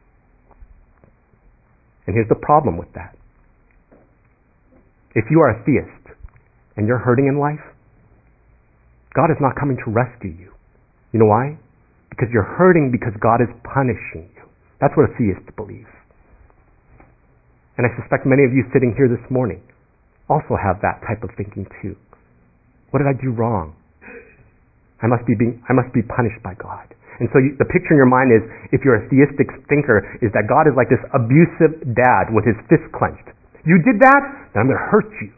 [SPEAKER 1] And here's the problem with that. If you are a theist and you're hurting in life, God is not coming to rescue you. You know why? Because you're hurting because God is punishing you. That's what a theist believes. And I suspect many of you sitting here this morning also have that type of thinking too. What did I do wrong? I must be being, I must be punished by God. And so you, the picture in your mind is, if you're a theistic thinker, is that God is like this abusive dad with his fist clenched. You did that, then I'm going to hurt you.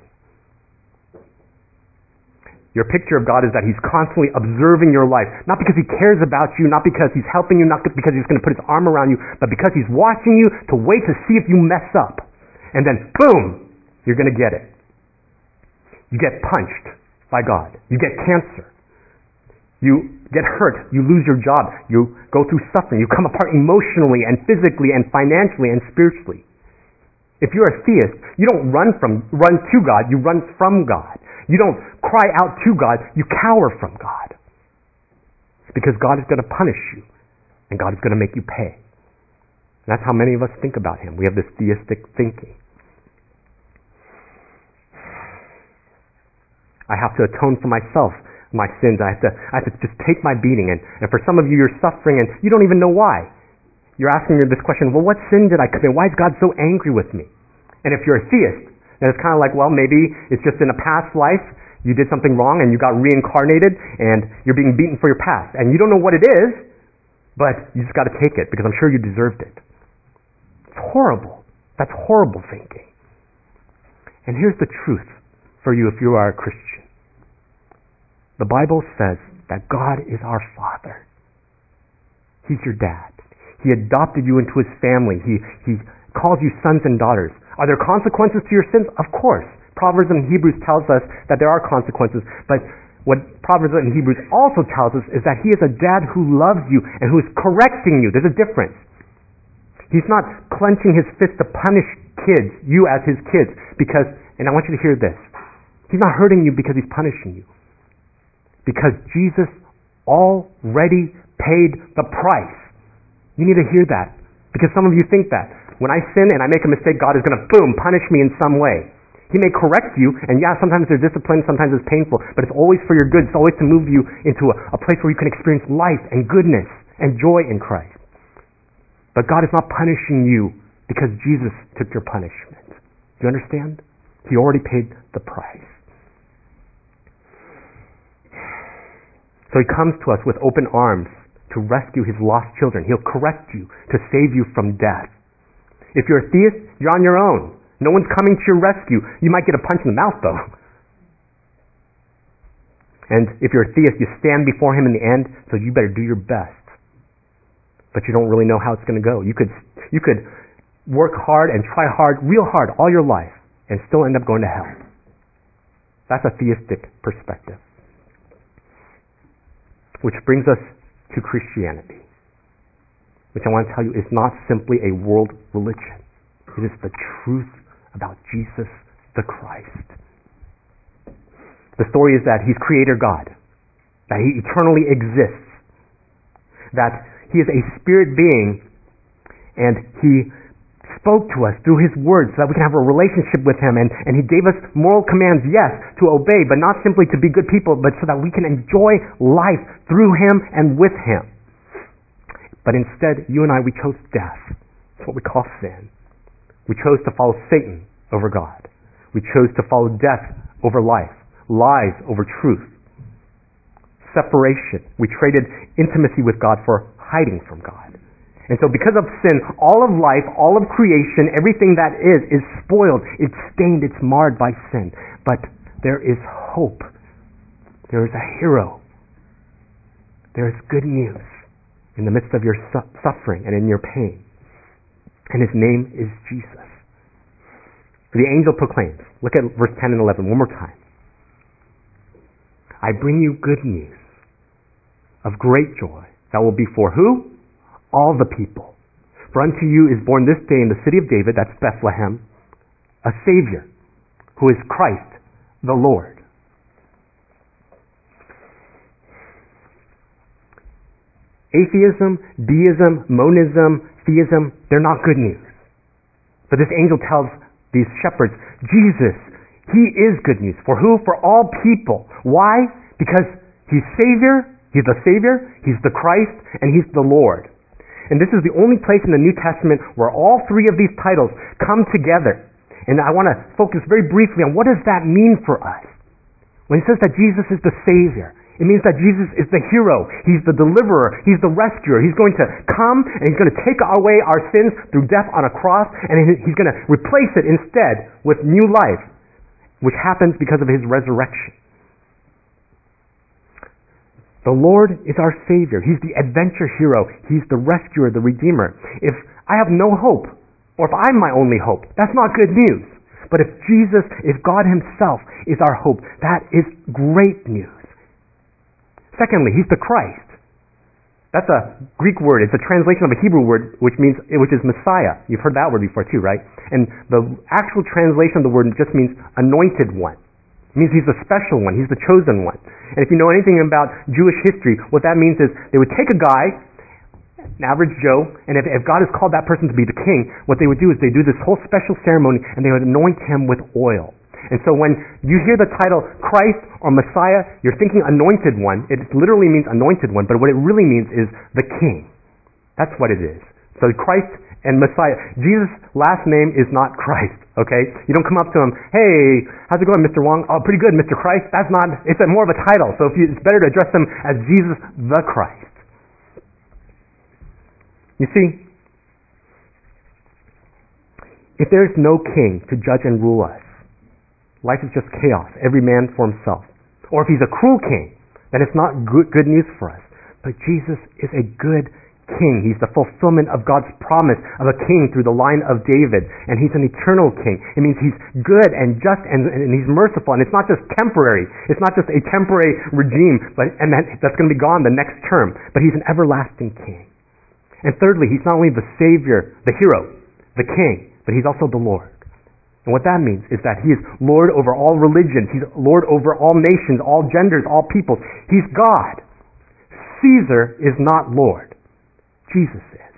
[SPEAKER 1] Your picture of God is that he's constantly observing your life, not because he cares about you, not because he's helping you, not because he's going to put his arm around you, but because he's watching you to wait to see if you mess up. And then, boom, you're going to get it. You get punched by God. You get cancer. You get hurt. You lose your job. You go through suffering. You come apart emotionally and physically and financially and spiritually. If you're a theist, you don't run from run to God, you run from God. You don't cry out to God, you cower from God. Because God is going to punish you, and God is going to make you pay. And that's how many of us think about him. We have this theistic thinking. I have to atone for myself, my sins. I have to, I have to just take my beating. And, and for some of you, you're suffering, and you don't even know why. You're asking this question, well, what sin did I commit? Why is God so angry with me? And if you're a theist, then it's kind of like, well, maybe it's just in a past life, you did something wrong and you got reincarnated and you're being beaten for your past. And you don't know what it is, but you just got to take it because I'm sure you deserved it. It's horrible. That's horrible thinking. And here's the truth for you if you are a Christian. The Bible says that God is our Father. He's your dad. He adopted you into his family. He, he calls you sons and daughters. Are there consequences to your sins? Of course. Proverbs and Hebrews tells us that there are consequences. But what Proverbs and Hebrews also tells us is that he is a dad who loves you and who is correcting you. There's a difference. He's not clenching his fist to punish kids, you as his kids, because, and I want you to hear this, he's not hurting you because he's punishing you. Because Jesus already paid the price. You need to hear that, because some of you think that. When I sin and I make a mistake, God is going to, boom, punish me in some way. He may correct you, and yeah, sometimes there's discipline, sometimes it's painful, but it's always for your good. It's always to move you into a, a place where you can experience life and goodness and joy in Christ. But God is not punishing you because Jesus took your punishment. Do you understand? He already paid the price. So he comes to us with open arms to rescue his lost children. He'll correct you to save you from death. If you're a theist, you're on your own. No one's coming to your rescue. You might get a punch in the mouth, though. And if you're a theist, you stand before him in the end, so you better do your best. But you don't really know how it's going to go. You could, you could work hard and try hard, real hard, all your life, and still end up going to hell. That's a theistic perspective. Which brings us to Christianity, which I want to tell you is not simply a world religion. It is the truth about Jesus the Christ. The story is that he's creator God, that he eternally exists, that he is a spirit being, and he spoke to us through his word so that we can have a relationship with him, and, and he gave us moral commands, yes, to obey, but not simply to be good people, but so that we can enjoy life through him and with him. But instead, you and I, we chose death. That's what we call sin. We chose to follow Satan over God. We chose to follow death over life, lies over truth, separation. We traded intimacy with God for hiding from God. And so because of sin, all of life, all of creation, everything that is, is spoiled. It's stained, it's marred by sin. But there is hope. There is a hero. There is good news in the midst of your su- suffering and in your pain. And his name is Jesus. The angel proclaims, look at verse ten and eleven one more time. I bring you good news of great joy that will be for who? All the people. For unto you is born this day in the city of David, that's Bethlehem, a Savior, who is Christ the Lord. Atheism, deism, monism, theism, they're not good news. But this angel tells these shepherds, Jesus, he is good news. For who? For all people. Why? Because he's Savior, he's the Savior, he's the Christ, and he's the Lord. And this is the only place in the New Testament where all three of these titles come together. And I want to focus very briefly on what does that mean for us. When it says that Jesus is the Savior, it means that Jesus is the hero. He's the deliverer. He's the rescuer. He's going to come and he's going to take away our sins through death on a cross, and he's going to replace it instead with new life, which happens because of his resurrection. The Lord is our Savior. He's the adventure hero. He's the rescuer, the redeemer. If I have no hope, or if I'm my only hope, that's not good news. But if Jesus, if God himself is our hope, that is great news. Secondly, he's the Christ. That's a Greek word. It's a translation of a Hebrew word, which means which is Messiah. You've heard that word before too, right? And the actual translation of the word just means anointed one. It means he's the special one. He's the chosen one. And if you know anything about Jewish history, what that means is they would take a guy, an average Joe, and if, if God has called that person to be the king, what they would do is they do this whole special ceremony and they would anoint him with oil. And so when you hear the title Christ or Messiah, you're thinking anointed one. It literally means anointed one, but what it really means is the king. That's what it is. So Christ and Messiah. Jesus' last name is not Christ, okay? You don't come up to him, hey, how's it going, Mister Wong? Oh, pretty good, Mister Christ. That's not, it's a more of a title. So if you, it's better to address him as Jesus the Christ. You see, if there's no king to judge and rule us, life is just chaos, every man for himself. Or if he's a cruel king, then it's not good, good news for us. But Jesus is a good king. He's the fulfillment of God's promise of a king through the line of David. And he's an eternal king. It means he's good and just and, and he's merciful. And it's not just temporary. It's not just a temporary regime, but and that, that's going to be gone the next term. But he's an everlasting king. And thirdly, he's not only the Savior, the hero, the king, but he's also the Lord. And what that means is that he is Lord over all religions. He's Lord over all nations, all genders, all peoples. He's God, Caesar is not Lord. Jesus is.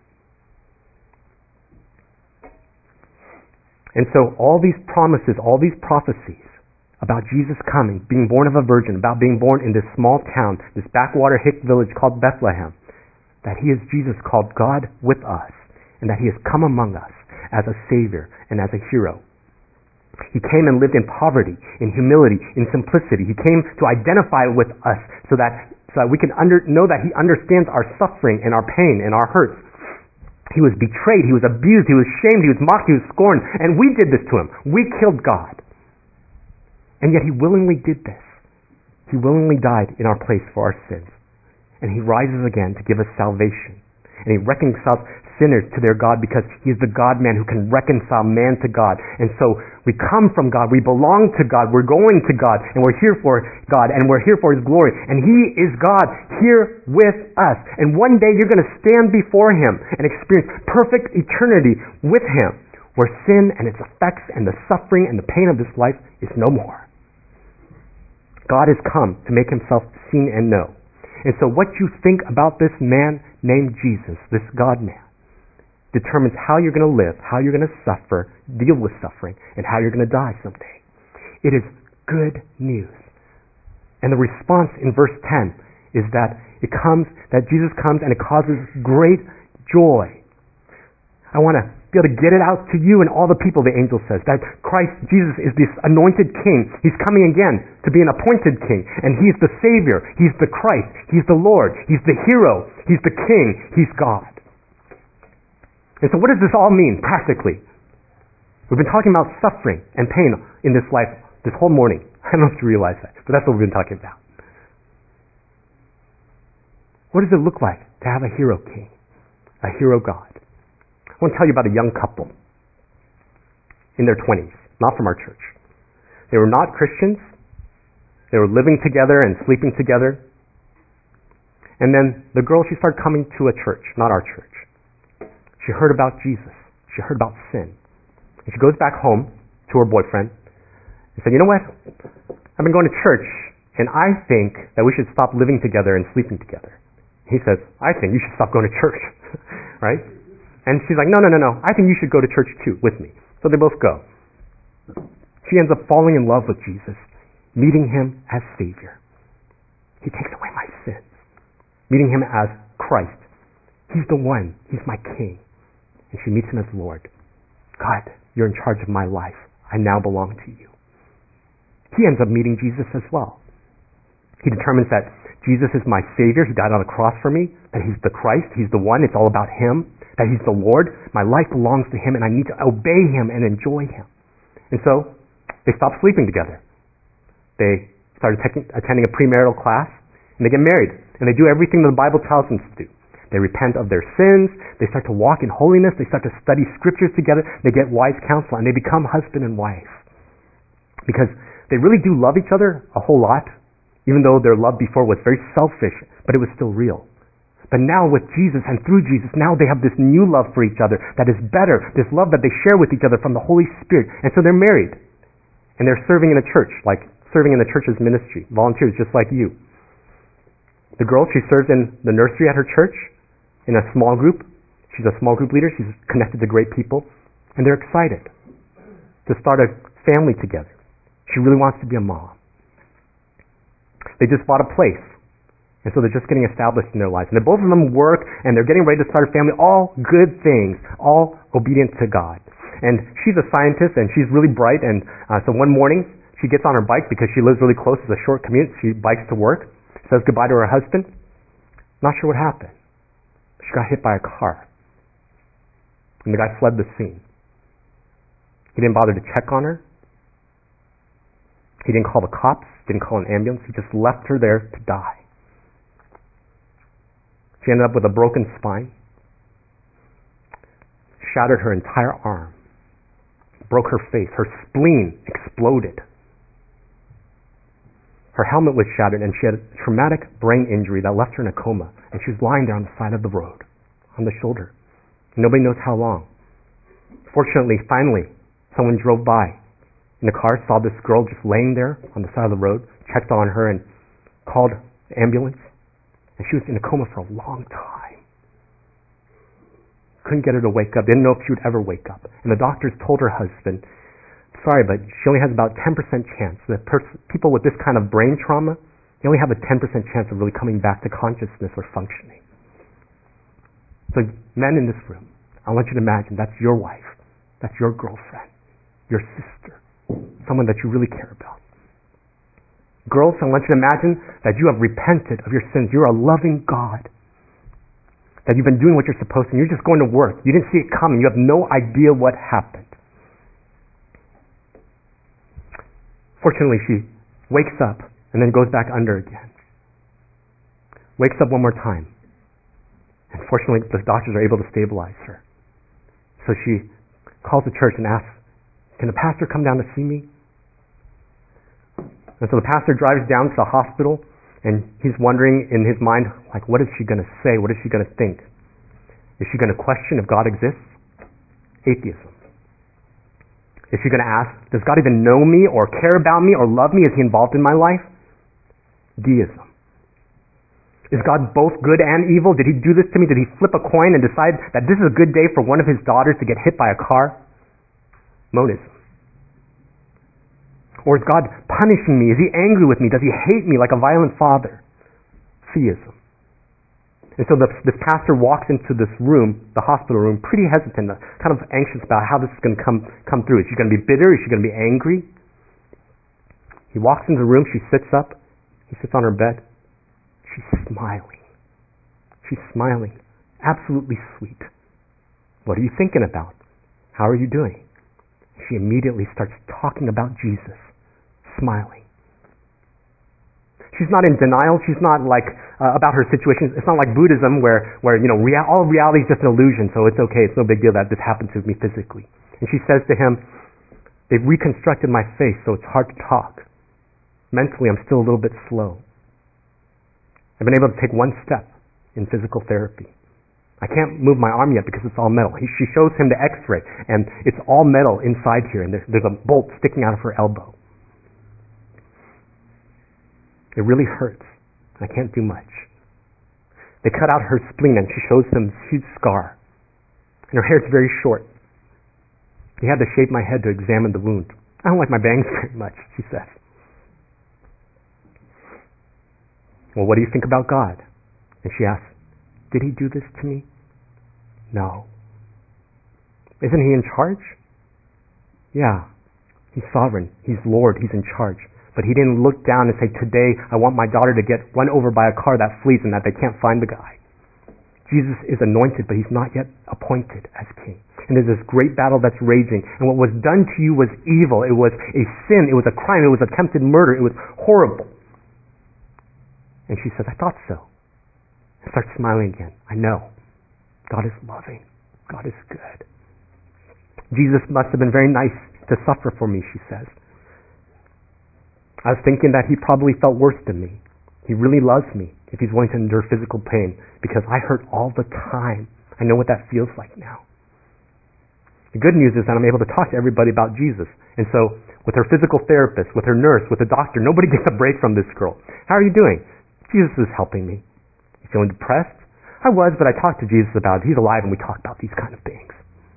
[SPEAKER 1] And so all these promises, all these prophecies about Jesus coming, being born of a virgin, about being born in this small town, this backwater hick village called Bethlehem, that he is Jesus called God with us, and that he has come among us as a Savior and as a hero. He came and lived in poverty, in humility, in simplicity. He came to identify with us so that, so that we can under, know that he understands our suffering and our pain and our hurts. He was betrayed, he was abused, he was shamed, he was mocked, he was scorned, and we did this to him. We killed God. And yet he willingly did this. He willingly died in our place for our sins. And he rises again to give us salvation. And he reconciles sinners to their God because he is the God-man who can reconcile man to God. And so we come from God, we belong to God, we're going to God, and we're here for God, and we're here for his glory. And he is God here with us. And one day you're going to stand before him and experience perfect eternity with him, where sin and its effects and the suffering and the pain of this life is no more. God has come to make himself seen and known. And so what you think about this man named Jesus, this God-man, determines how you're going to live, how you're going to suffer, deal with suffering, and how you're going to die someday. It is good news. And the response in verse ten is that it comes, that Jesus comes and it causes great joy. I want to be able to get it out to you and all the people, the angel says, that Christ, Jesus, is this anointed king. He's coming again to be an appointed king. And he's the Savior. He's the Christ. He's the Lord. He's the hero. He's the king. He's God. And so what does this all mean practically? We've been talking about suffering and pain in this life this whole morning. I don't know if you realize that, but that's what we've been talking about. What does it look like to have a hero king, a hero God? I want to tell you about a young couple in their twenties, not from our church. They were not Christians. They were living together and sleeping together. And then the girl, she started coming to a church, not our church. She heard about Jesus. She heard about sin. And she goes back home to her boyfriend and said, you know what? I've been going to church, and I think that we should stop living together and sleeping together. He says, I think you should stop going to church. Right? And she's like, no, no, no, no. I think you should go to church too with me. So they both go. She ends up falling in love with Jesus, meeting him as Savior. He takes away my sins. Meeting him as Christ. He's the one. He's my king. And she meets him as Lord. God, you're in charge of my life. I now belong to you. He ends up meeting Jesus as well. He determines that Jesus is my Savior. He died on the cross for me. That he's the Christ. He's the one. It's all about him. That he's the Lord. My life belongs to him, and I need to obey him and enjoy him. And so they stop sleeping together. They started te- attending a premarital class, and they get married. And they do everything that the Bible tells them to do. They repent of their sins. They start to walk in holiness. They start to study scriptures together. They get wise counsel, and they become husband and wife. Because they really do love each other a whole lot, even though their love before was very selfish, but it was still real. But now with Jesus and through Jesus, now they have this new love for each other that is better, this love that they share with each other from the Holy Spirit. And so they're married. And they're serving in a church, like serving in the church's ministry, volunteers just like you. The girl, she serves in the nursery at her church, in a small group. She's a small group leader. She's connected to great people. And they're excited to start a family together. She really wants to be a mom. They just bought a place. And so they're just getting established in their lives. And both of them work, and they're getting ready to start a family. All good things. All obedient to God. And she's a scientist, and she's really bright. And uh, so one morning, she gets on her bike because she lives really close. It's a short commute. She bikes to work. Says goodbye to her husband. Not sure what happened. She got hit by a car. And the guy fled the scene. He didn't bother to check on her. He didn't call the cops. Didn't call an ambulance. He just left her there to die. She ended up with a broken spine. Shattered her entire arm. Broke her face. Her spleen exploded. Her helmet was shattered, and she had a traumatic brain injury that left her in a coma. And she was lying there on the side of the road, on the shoulder. Nobody knows how long. Fortunately, finally, someone drove by in the car, saw this girl just laying there on the side of the road, checked on her, and called the ambulance. And she was in a coma for a long time. Couldn't get her to wake up, didn't know if she would ever wake up. And the doctors told her husband, sorry, but she only has about ten percent chance. The pers- people with this kind of brain trauma, they only have a ten percent chance of really coming back to consciousness or functioning. So men in this room, I want you to imagine that's your wife, that's your girlfriend, your sister, someone that you really care about. Girls, I want you to imagine that you have repented of your sins. You're a loving God. That you've been doing what you're supposed to, and you're just going to work. You didn't see it coming. You have no idea what happened. Fortunately, she wakes up and then goes back under again. Wakes up one more time. And fortunately, the doctors are able to stabilize her. So she calls the church and asks, can the pastor come down to see me? And so the pastor drives down to the hospital, and he's wondering in his mind, like, what is she going to say? What is she going to think? Is she going to question if God exists? Atheism. Is she going to ask, does God even know me or care about me or love me? Is he involved in my life? Deism. Is God both good and evil? Did he do this to me? Did he flip a coin and decide that this is a good day for one of his daughters to get hit by a car? Monism. Or is God punishing me? Is he angry with me? Does he hate me like a violent father? Theism. And so the, this pastor walks into this room, the hospital room, pretty hesitant, kind of anxious about how this is going to come, come through. Is she going to be bitter? Is she going to be angry? He walks into the room. She sits up. He sits on her bed. She's smiling. She's smiling. Absolutely sweet. What are you thinking about? How are you doing? She immediately starts talking about Jesus. Smiling. She's not in denial. She's not like uh, about her situation. It's not like Buddhism where, where you know, rea- all reality is just an illusion, so it's okay. It's no big deal that this happened to me physically. And she says to him, they've reconstructed my face, so it's hard to talk. Mentally, I'm still a little bit slow. I've been able to take one step in physical therapy. I can't move my arm yet because it's all metal. He, she shows him the x-ray, and it's all metal inside here, and there's, there's a bolt sticking out of her elbow. It really hurts. I can't do much. They cut out her spleen, and she shows him a huge scar. And her hair's very short. He had to shave my head to examine the wound. I don't like my bangs very much, she says. Well, what do you think about God? And she asks, did he do this to me? No. Isn't he in charge? Yeah. He's sovereign. He's Lord. He's in charge. But he didn't look down and say, today I want my daughter to get run over by a car that flees and that they can't find the guy. Jesus is anointed, but he's not yet appointed as king. And there's this great battle that's raging. And what was done to you was evil. It was a sin. It was a crime. It was attempted murder. It was horrible. And she says, I thought so. And starts smiling again. I know. God is loving. God is good. Jesus must have been very nice to suffer for me, she says. I was thinking that he probably felt worse than me. He really loves me if he's willing to endure physical pain because I hurt all the time. I know what that feels like now. The good news is that I'm able to talk to everybody about Jesus. And so with her physical therapist, with her nurse, with the doctor, nobody gets a break from this girl. How are you doing? Jesus is helping me. You feeling depressed? I was, but I talked to Jesus about it. He's alive and we talk about these kind of things.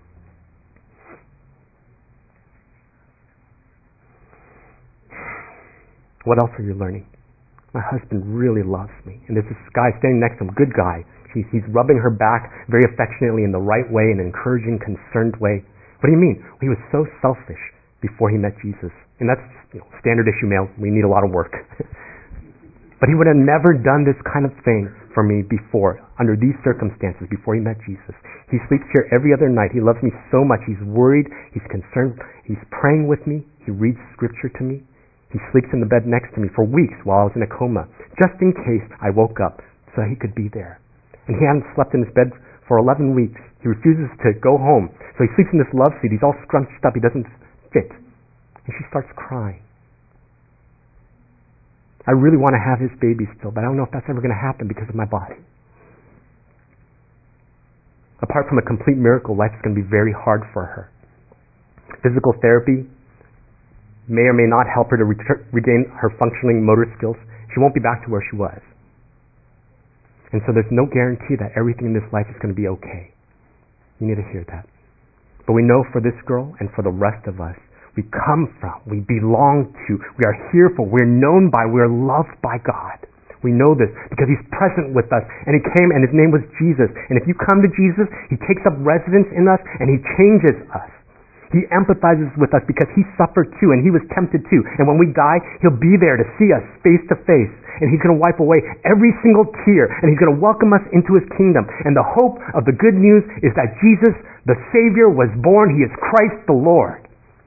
[SPEAKER 1] What else are you learning? My husband really loves me. And there's this guy standing next to him, good guy. He's, he's rubbing her back very affectionately in the right way, in an encouraging, concerned way. What do you mean? Well, he was so selfish before he met Jesus. And that's, you know, standard issue male. We need a lot of work. But he would have never done this kind of thing for me before, under these circumstances, before he met Jesus. He sleeps here every other night. He loves me so much. He's worried. He's concerned. He's praying with me. He reads scripture to me. He sleeps in the bed next to me for weeks while I was in a coma, just in case I woke up so he could be there. And he hadn't slept in his bed for eleven weeks. He refuses to go home. So he sleeps in this love seat. He's all scrunched up. He doesn't fit. And she starts crying. I really want to have his baby still, but I don't know if that's ever going to happen because of my body. Apart from a complete miracle, life is going to be very hard for her. Physical therapy may or may not help her to retur- regain her functioning motor skills. She won't be back to where she was. And so there's no guarantee that everything in this life is going to be okay. You need to hear that. But we know for this girl and for the rest of us, we come from, we belong to, we are here for, we're known by, we're loved by God. We know this because He's present with us, and He came and His name was Jesus. And if you come to Jesus, He takes up residence in us and He changes us. He empathizes with us because He suffered too and He was tempted too. And when we die, He'll be there to see us face to face. And He's going to wipe away every single tear, and He's going to welcome us into His kingdom. And the hope of the good news is that Jesus, the Savior, was born. He is Christ the Lord.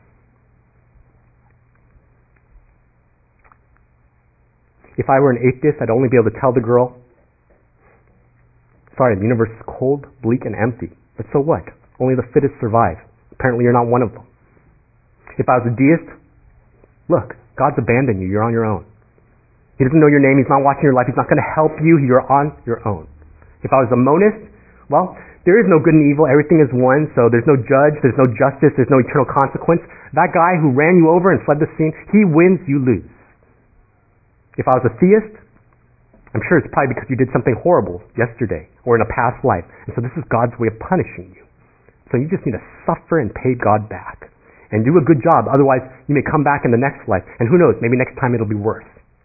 [SPEAKER 1] If I were an atheist, I'd only be able to tell the girl, sorry, the universe is cold, bleak, and empty. But so what? Only the fittest survive. Apparently you're not one of them. If I was a deist, look, God's abandoned you. You're on your own. He doesn't know your name. He's not watching your life. He's not going to help you. You're on your own. If I was a monist, well, there is no good and evil. Everything is one, so there's no judge, there's no justice, there's no eternal consequence. That guy who ran you over and fled the scene, he wins, you lose. If I was a theist, I'm sure it's probably because you did something horrible yesterday or in a past life. And so this is God's way of punishing you. So you just need to suffer and pay God back. And do a good job. Otherwise, you may come back in the next life. And who knows, maybe next time it'll be worse.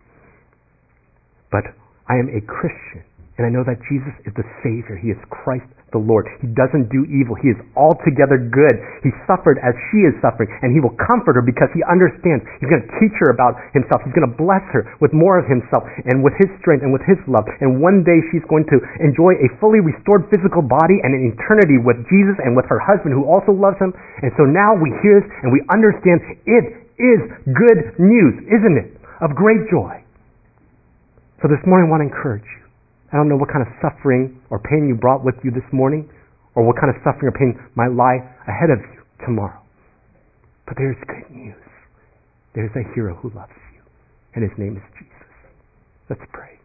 [SPEAKER 1] But I am a Christian. And I know that Jesus is the Savior. He is Christ the Lord. He doesn't do evil. He is altogether good. He suffered as she is suffering, and He will comfort her because He understands. He's going to teach her about Himself. He's going to bless her with more of Himself and with His strength and with His love. And one day she's going to enjoy a fully restored physical body and an eternity with Jesus and with her husband who also loves Him. And so now we hear this and we understand it is good news, isn't it? Of great joy. So this morning I want to encourage you. I don't know what kind of suffering or pain you brought with you this morning, or what kind of suffering or pain might lie ahead of you tomorrow. But there's good news. There's a hero who loves you, and His name is Jesus. Let's pray.